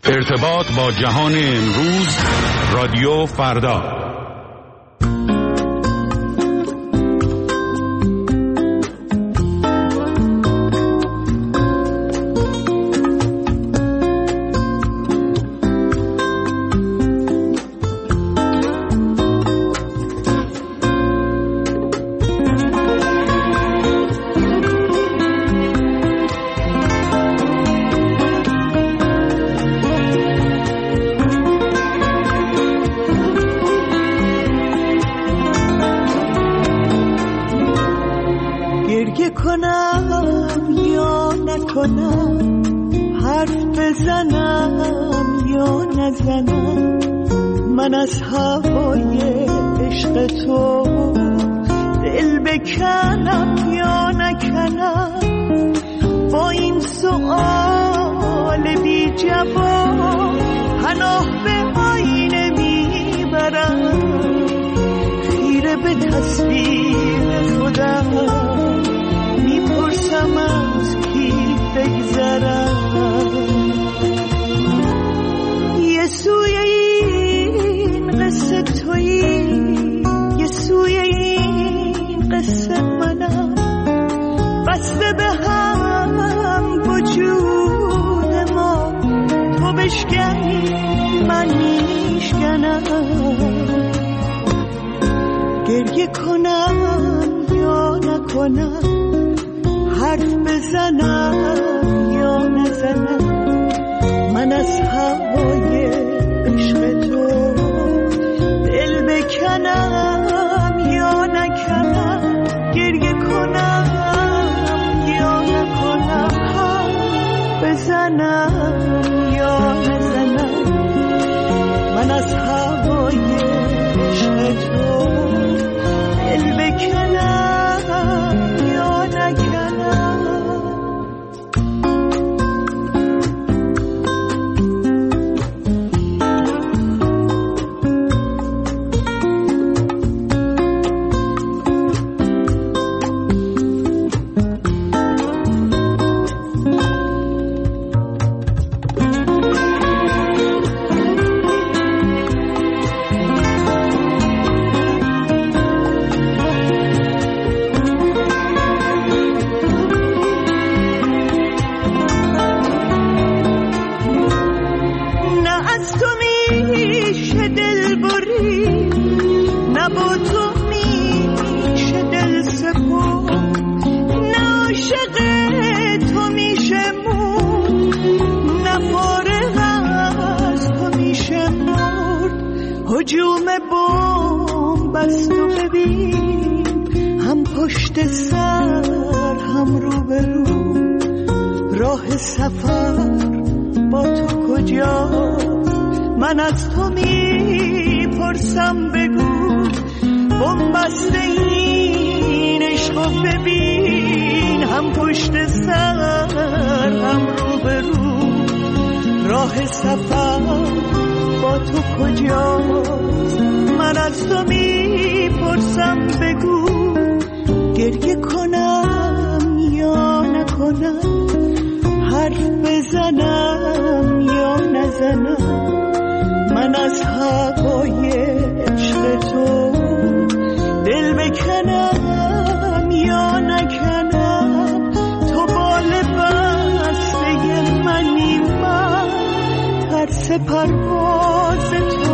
ارتباط با جهان امروز، رادیو فردا. من از هوای عشق تو دل بکنم یا نکنم، با این سؤال بی جواب پناه به آینه میبرم، خیره به تصویر خودم میپرسم از کی بگذرم. یه سوی این قصه تویی، یه سوی این قصه منم، بسته به هم وجود ما، تو بشکنی من میشکنم، گریه کنم یا نکنم، حرف بزنم یا نزنم، من از هوای عشق تو دل بکنم یا نکنم، گریه کنم یا نکنم، حرف بزنم یا نزنم، من از هوای عشق تو دل بکنم یا نکنم. هجوم بمب بست و ببین، هم پشت سر هم رو به رو، راه سفر با تو کجاست؟ من از تو میپرسم بگو، بمب بسته این عشقو ببین، هم پشت سر هم رو به رو، راه سفر با تو کجاست؟ من از تو میپرسم بگو، گریه کنم یا نکنم، حرف بزنم یا نزنم، من از هوای عشق تو دل بکنم یا نکنم، تو بال بسته منی، من ترس پرواز تو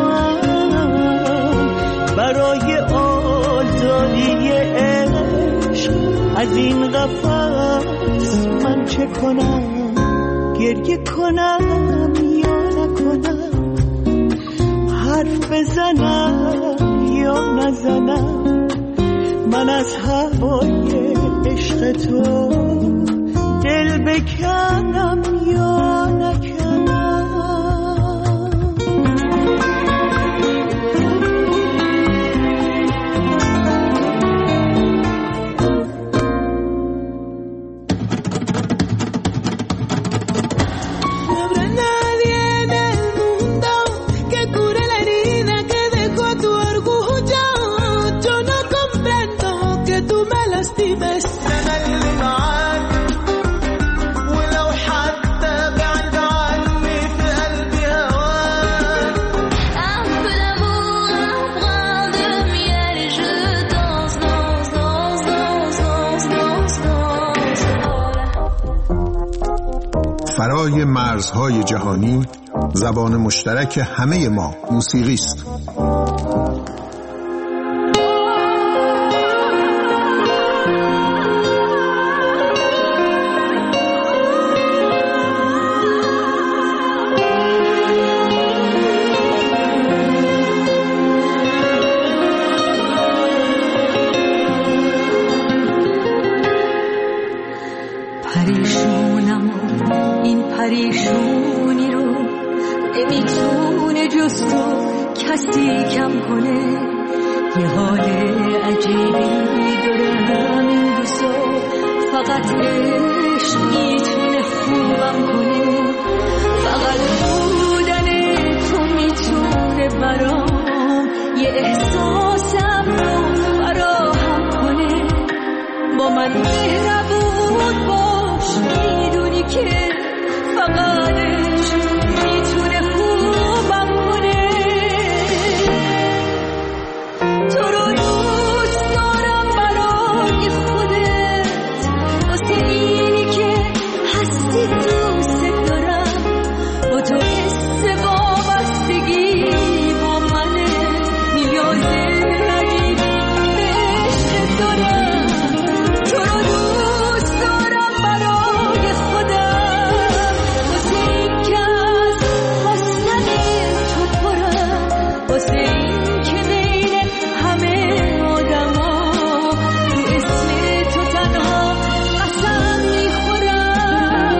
هم، برای آزادی عشق از این قفس من چه کنم؟ گریه کنم یا نکنم، حرف بزنم یا نزنم، من از هوای عشق تو دل بکنم یا نکنم. أنا اللي معاك ولو حتى بعد برای مرزهای جهانی زبان مشترک همه ما موسیقی است. پریشونم این پریشونی رو نمیتونه جز تو کسی کم کنه. یه حال عجیبی دارم این روزا، فقط عشق میتونه خوبم کنه. فقط بودن تو میتونه برام یه احساسم رو فراهم کنه. با من مهربون باش، میدونی که فقط عشق میتونه خوبم کنه. تو رو دوست دارم برای خودت، واسه اینی که هستی دوست دارم. با تو حس وابستگی با منه، نیاز عجیبی به عشق دارم. تو رو دوست دارم برای خودم، واسه این که از خواستن تو پرم، واسه این که بین همه آدما رو اسم تو تنها قسم میخورم.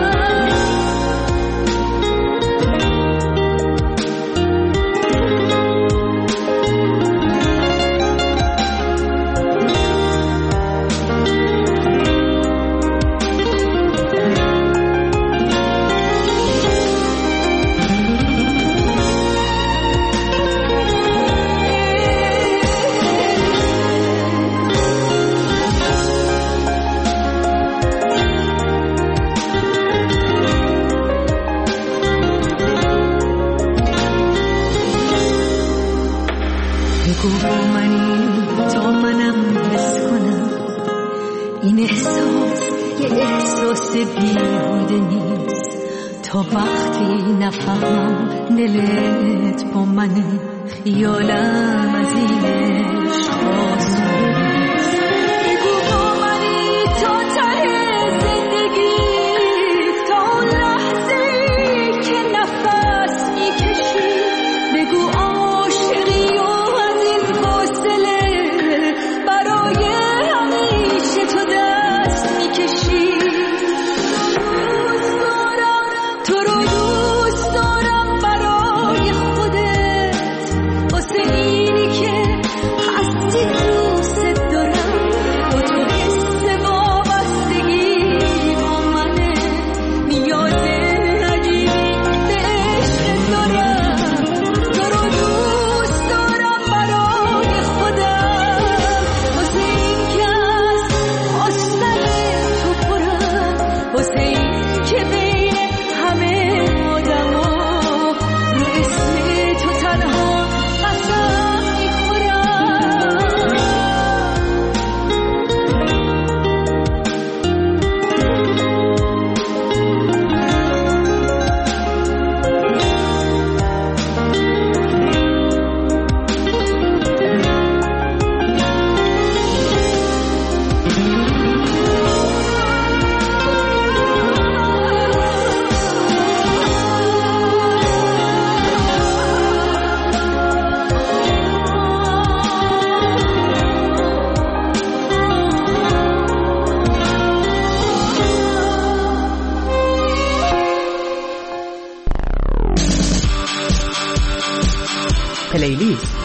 بگو با منی تا منم حس کنم، این احساس یه احساس بیهوده نیست. تا وقتی نفهمم دلت با منی، خیالم از این عشق آسون نیست. بگو با منی تا ته زندگی، تا اون لحظه‌ای که نفس میکشی. بگو عاشقی و از این فاصله برای همیشه تو دست میکشی. تو رو دوست دارم برای خودت، واسه اینی که هستی دوست دارم. با تو حس وابستگی با منه، نیاز عجیبی به عشق دارم. تو رو دوست دارم برای خودم، واسه این که از خواستن تو پرم، واسه این که بین همه آدما رو اسم تو تنها قسم میخورم. پلیلیست.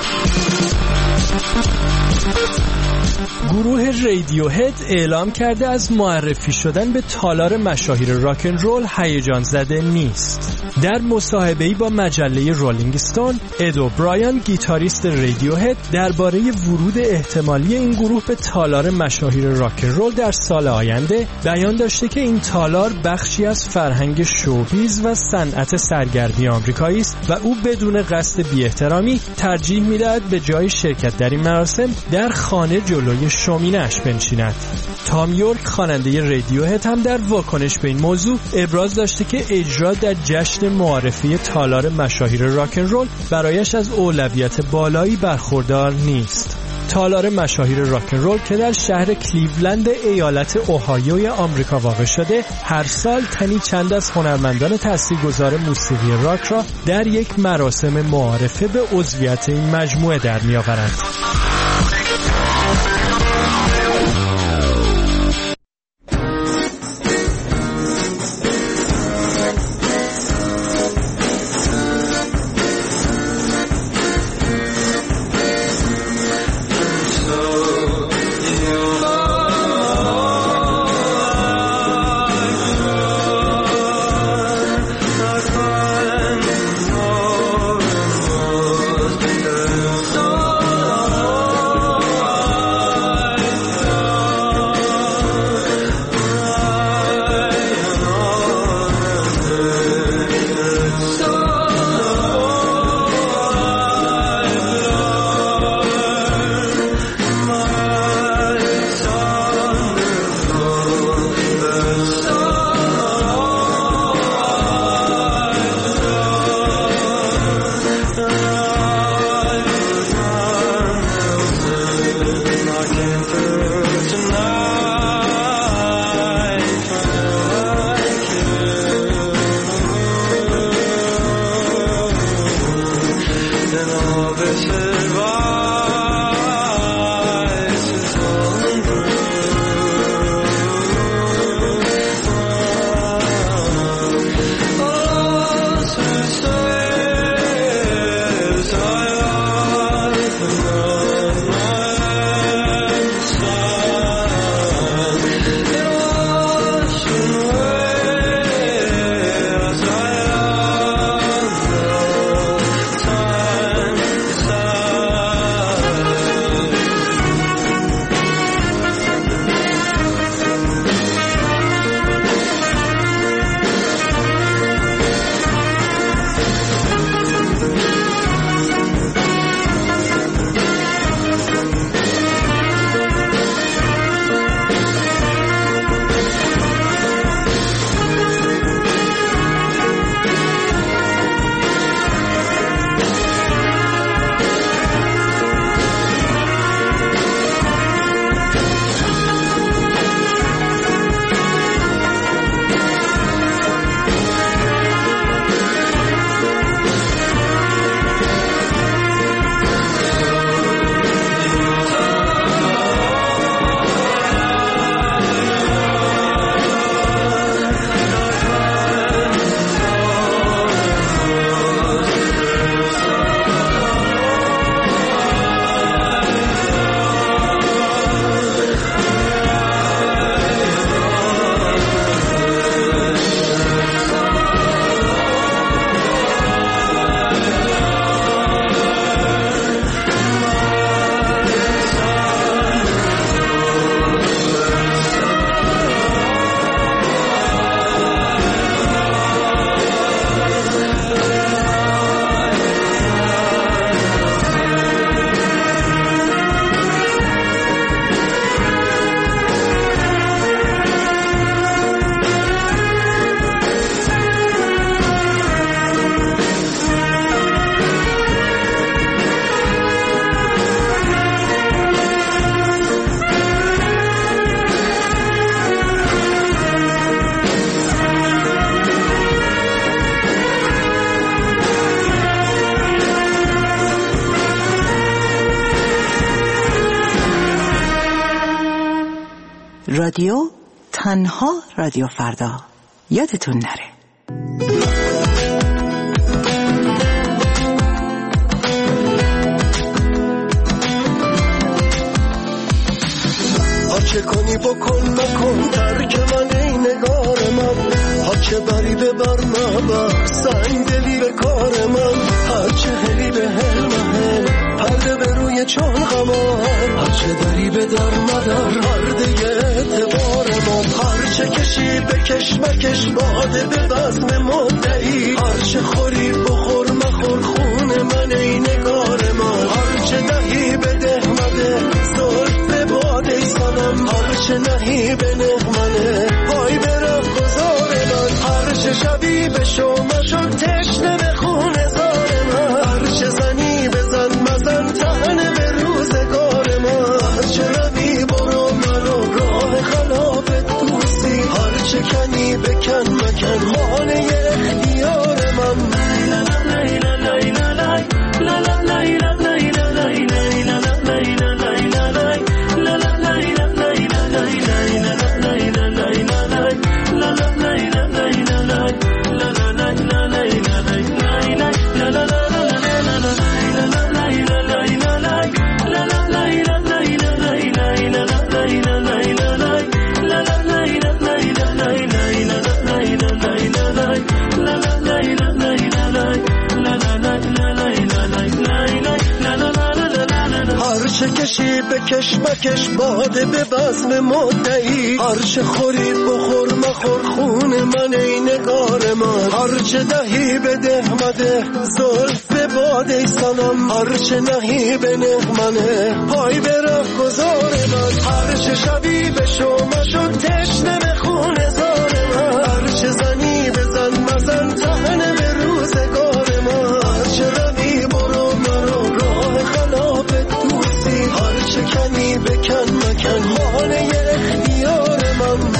گروه رادیوهد اعلام کرده از معرفی شدن به تالار مشاهیر راکن رول هیجان زده نیست. در مصاحبه‌ای با مجله رولینگ استون، اد اوبرایان گیتاریست رادیوهد درباره ورود احتمالی این گروه به تالار مشاهیر راکن رول در سال آینده بیان داشته که این تالار بخشی از فرهنگ شوبیز و صنعت سرگرمی آمریکایی است و او بدون قصد بی‌احترامی ترجیح می‌دهد به جای شرکت در این مراسم در خانه جلوی شومینه‌اش بنشیند. تام یورک خواننده رادیوهد هم در واکنش به این موضوع ابراز داشته که اجرا در جشن معرفی تالار مشاهیر راکن رول برایش از اولویت بالایی برخوردار نیست. تالار مشاهیر راکن رول که در شهر کلیولند ایالت اوهایوی آمریکا واقع شده، هر سال تنی چند از هنرمندان تاثیرگذار موسیقی راک را در یک مراسم معارفه به عضویت این مجموعه در می‌آورد. رادیو تنها رادیو فردا، یادتون نره. چه کنی بکن نکن ترک من ای نگار من، هرچه بری ببر مبر سنگ دلی به کار من، هرچه هلی به هل مهل پرده به روی چون غمان، هرچه دری به در مدر پرده اعتبار من، هرچه کشی بکش مکش باده به بزم مدعی، هرچه خوری بخور مخور خون من ای نگار من، هرچه دهی بده مده بکشی به کشمکش باده به بزم مدعی، هرچه خوری بخور مخور خون من ای نگار من، هرچه دهی بده مده زلف باده سلام، هرچه نهی به نغمنه پای به رفت گذار من، هرچه شبی به شما شد تشنه به خون زار من، هرچه زنی بزن مزن تهنه به روزگار من، هرچه روی برو مرو راه خلاب دوستی، هرچه کنی بکن مکن خانه اختیار من.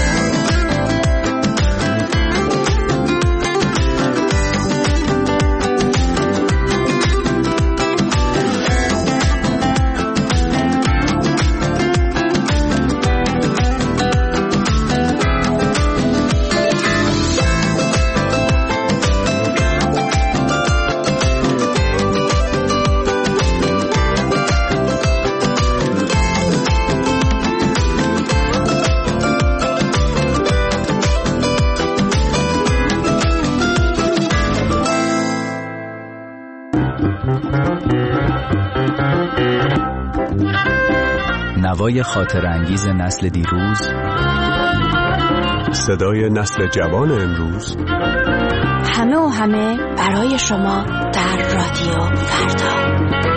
نوای خاطر انگیز نسل دیروز، صدای نسل جوان امروز، همه و همه برای شما در رادیو فردا.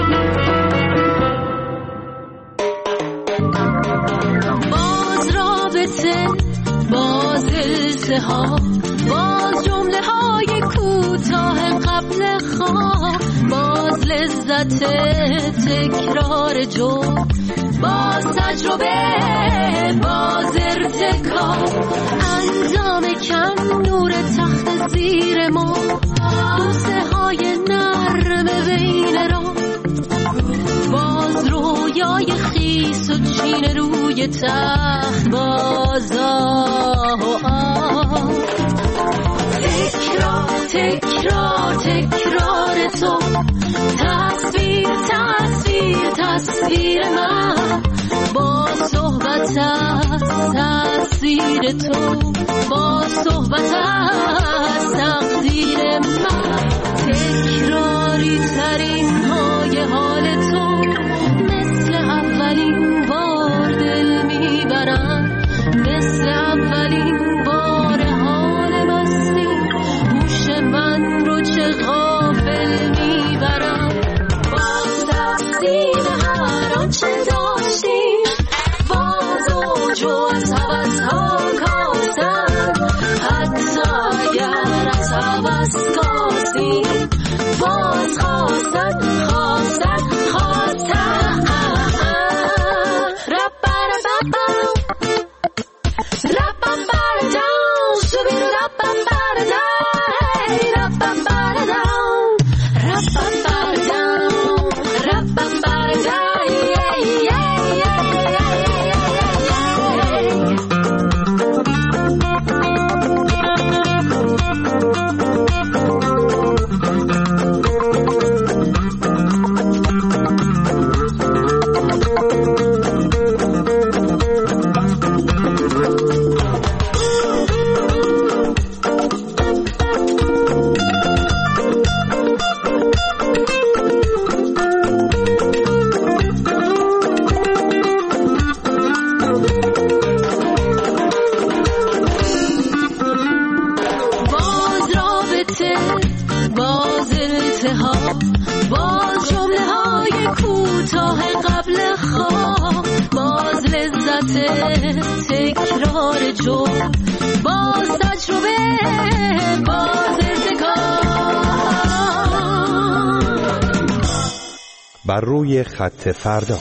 باز رابطه، باز التهاب، باز جمله های کوتاه قبل خواب، باز لذت تکرار جمله، باز تجربه، باز ارتکاب، انجام کم نور تخت زیر ما، بوسه های نرم بین را، باز رویای خیس و چین روی تخت، باز آه و آه، تکرار تکرار تکرار تو، تصویر تصویر تصویر من، با صحبت از تصویر تو، با صحبت از تقدیر من، تکراری ترین های حال تو، مثل اولین بار دل میبرم، مثل اولین بار حال مستی، گوش من رو چه غافل میبرم، باز تقسیم هر آنچه داشتیم، باز اوج و از حوض ها کاسم، حتی اگر از حوض کاسیم، باز خواستن خواستن خواستن، ربا ربا ربا بردم شبیر ربا بردم ربا بردم ربا بردم ربا بردم. باز جمله های کوتاه قبل خواب، باز لذت تکرار جمله، باز تجربه، باز ارتکاب. بر روی خط فردا.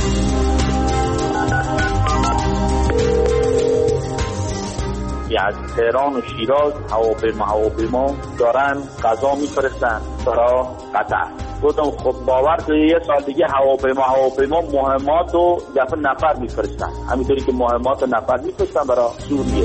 از تهران و شیراز هواپیما دارن غذا میفرستن برای قطر. گفتم خب باور کنید یه سال دیگه هواپیما مهمات و دفعه نفر میفرستن، همینطوری که مهمات و نفر میفرستن برای سوریه.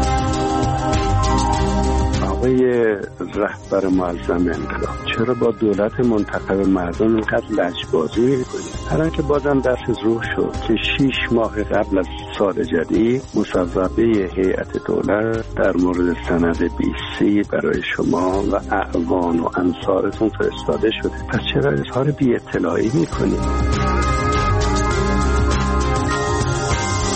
آقای رهبر معظم انقلاب، چرا با دولت منتخب مردم اینقدر لجبازی میکنید؟ الان که بازم دست روح شد که 6 ماه قبل از سال جدید مصوبه هیئت دولت در مورد سند BC برای شما و اعوان و انصارتون فرستاده شده، پس چرا اظهار بی اطلاعی میکنید؟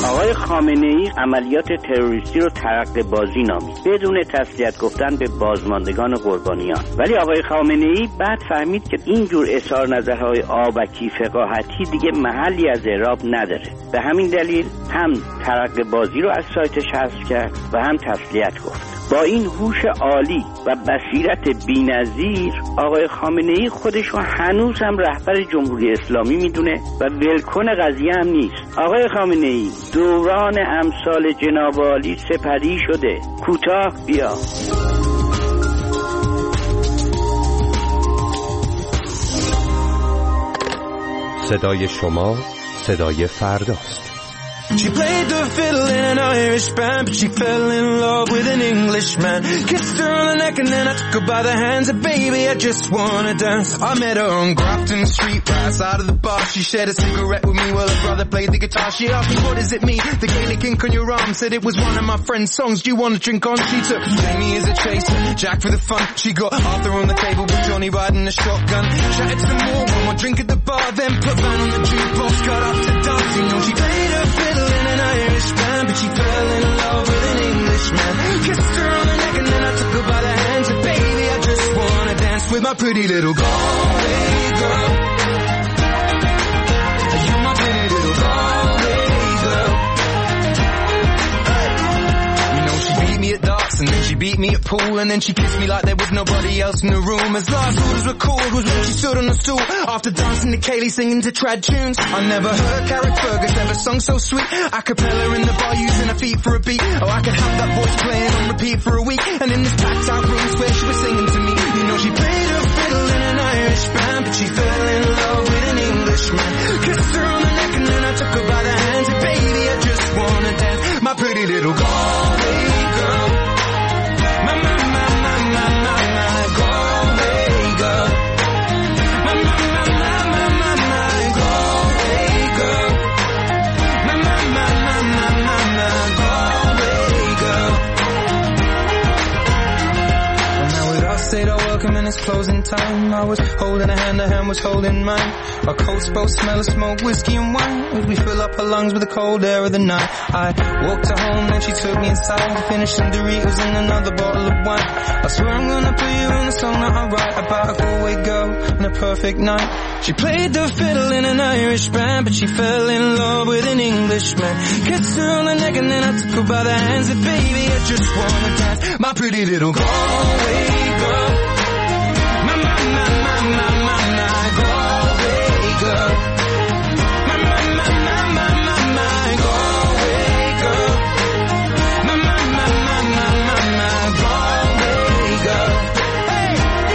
آقای خامنه‌ای عملیات تروریستی رو ترقه بازی نامید بدون تسلیت گفتن به بازماندگان قربانیان. ولی آقای خامنه‌ای بعد فهمید که اینجور اظهار نظرهای آبکی فقاهتی دیگه محلی از اعراب نداره. به همین دلیل هم ترقه بازی رو از سایتش حذف کرد و هم تسلیت گفت. با این هوش عالی و بصیرت بی‌نظیر آقای خامنه‌ای خودش رو هنوز هم رهبر جمهوری اسلامی میدونه و ولکن قضیه هم نیست. آقای خامنه‌ای دوران امثال جناب عالی سپری شده. کوتاه بیا. صدای شما صدای فرداست. She played the fiddle in an Irish band, but she fell in love with an Englishman. Kissed her on the neck and then I took her by the hands. And baby, I just wanna dance. I met her on Grafton Street, right outside of the bar. She shared a cigarette with me while her brother played the guitar. She asked me, what does it mean? The Gaelic ink on your arm. Said it was one of my friend's songs. Do you want to drink on? She took Jamie as a chaser, Jack for the fun. She got Arthur on the table with Johnny riding a shotgun. Chatted some more, one more drink at the bar. Then put Van on the jukebox, got up to dancing. You know, she played her fiddle in an Irish band, but she fell in love with an Englishman. Kissed her on the neck and then I took her by the hands. And baby, I just wanna dance with my pretty little Galway girl. You're my pretty little Galway girl. You know she beat me at darts and then she beat me at pool, and then she kissed me like there was nobody else in the room. As last orders were called was when she stood on the stool after dancing to Kaylee singing to trad tunes. I never heard Carrick Fergus ever sung so sweet. A cappella in the bar using her feet for a beat. Oh, I could have that voice playing on repeat for a week. And in this packed out room where she was singing to me. You know she played her fiddle in an Irish band, but she fell in love with an Englishman. Kissed her on the neck and then I took her by the hands. And baby, I just wanna dance, my pretty little Galway girl. My Galway girl. My Galway girl. My Galway girl. And now we'd all stayed our welcome and it's closing time. I was holding a hand was holding mine. Our coats both smell of smoke, whiskey and wine. As we fill up her lungs with the cold air of the night. I walked her home, then she took me inside to finish some Doritos and another bottle of wine. I swear I'm gonna put you in a song that I write about a Galway girl and a perfect night. She played the fiddle in an Irish band, but she fell in love with an Englishman. Kissed her on the neck and then I took her by the hands. And baby, I just wanna dance, my pretty little Galway girl. My Galway girl. My Galway girl. My Galway girl. Hey.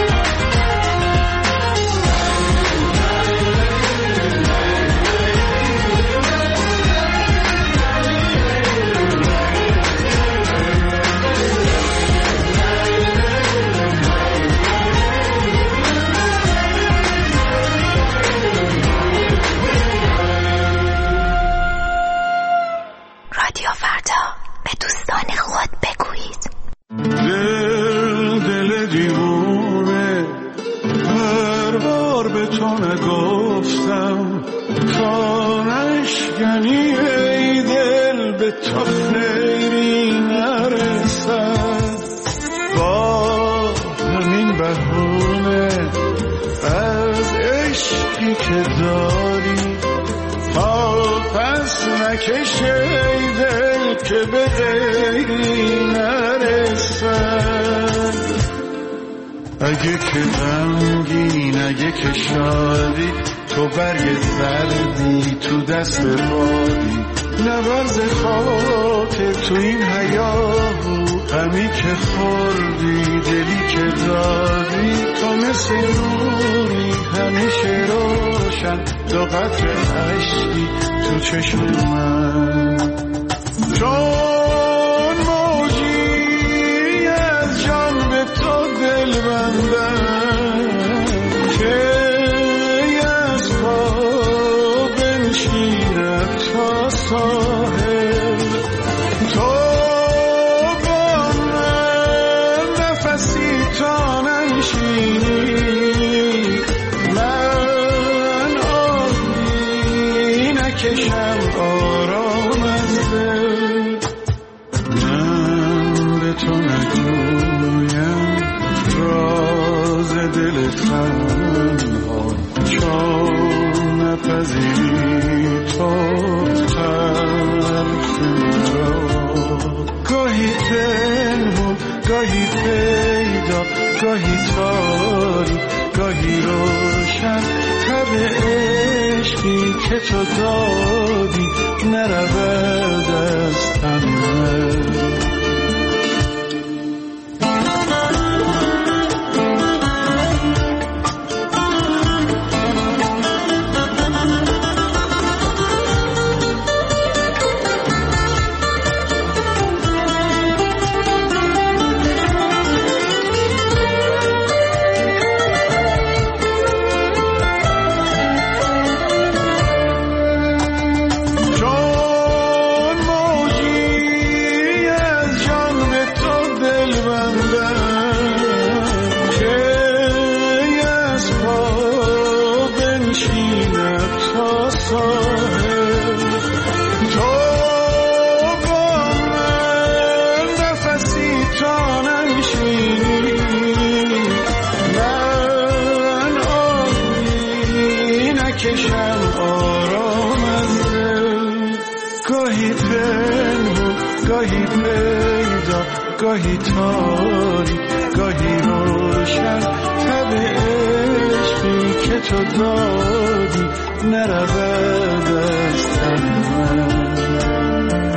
رادیو فردا، به دوستان خود بگویید. دل دیوونه هر بار به تو نگفتم تا نشکنی ای دل به تو خیری نرسد. با همین بهونه از عشقی که داری تا پس نکشه ای دل که به غیری نرسد. اگه که غمگین اگه که شادی تو برگ زردی تو دست بادی نبرز خاطر تو این حیاهو غمی که خوردی دلی که دادی تو مثل نوری همیشه روشن دو قطر عشقی تو چشم من چون موجی از جان به تو دل بندم که از پا بنشیند تا ساحل تو با من نفسی تا ننشینی من آبی نکشم آرام از دل تنها چون نپذیری تو حرف مرا گاهی پنهون گاهی پیدا گاهی تاری گاهی روشن تب عشقی که تو دادی نرود از تن من گاهی تاری گاهی روشن تب عشقی که تو دادی نرود از تن من